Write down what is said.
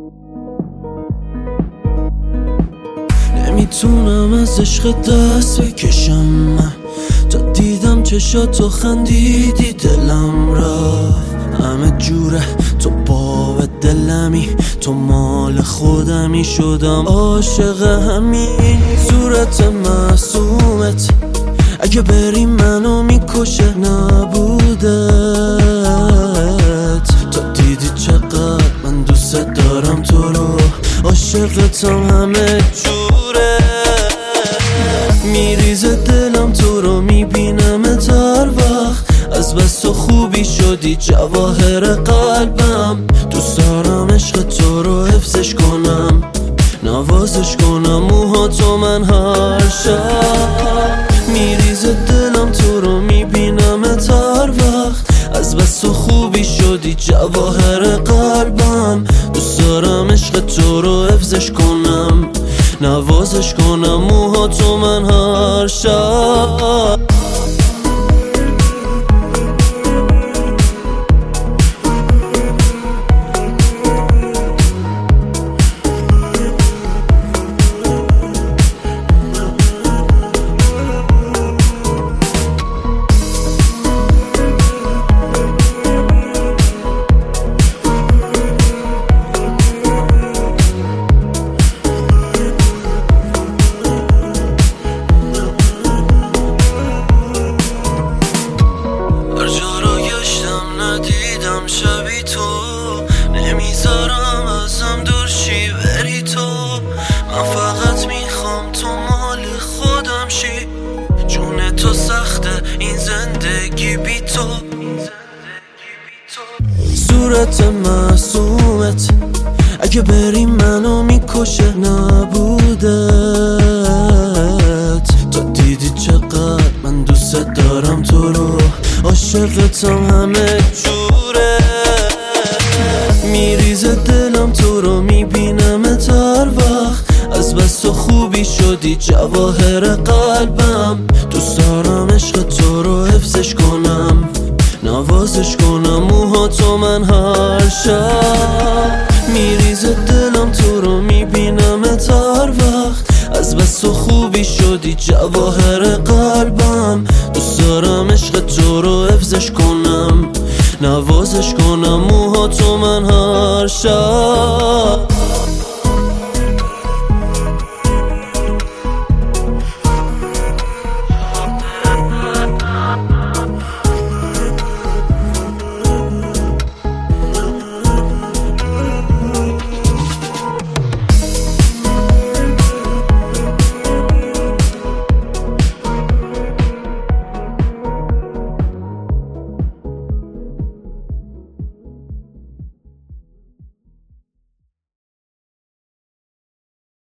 نمیتونم از عشق دست بکشم، تا دیدم چشاتو خندیدی دلم رفت. همه جوره تو باب دلمی، تو مال خودمی، شدم عاشق همین صورت معصومت. اگه بری منو میکشه نبودت، تا دیدی چقدر من دوست دارم تو رو، عاشقتم همه جوره. میریزه دلم تو رو میبینم هر وقت، از بس تو خوبی شدی جواهر قلبم. دوست دارم عشق تو رو حفظش کنم، نوازش کنم موهاتو من هر شب. میریزه دلم تو رو میبینم هر وقت، از بس تو خوبی شدی جواهر قلبم. دوست دارم عشق تو رو حفظش کنم، نوازش کنم موهاتو من هر شب. ندیدم شبی تو، نمیذارم ازم دور شی بری تو. من فقط میخوام تو مال خودم شی، جون تو سخته این زندگی بی تو. صورت معصومت اگه بری منو میکشه نبودت، تا دیدی چقدر من دوست دارم تو رو، عاشقتم همه جوره. میریزه دلم تو رو میبینم هر وقت، از بس تو خوبی شدی جواهر قلبم. دوست دارم عشق تو رو حفظش کنم، نوازش کنم موهاتو من هر شب. میریزه دلم تو رو میبینم هر وقت، از بس تو خوبی شدی جواهر قلبم. دوست دارم عشق تو رو حفظش کنم، نوازش کنم موهاتو من هر شب.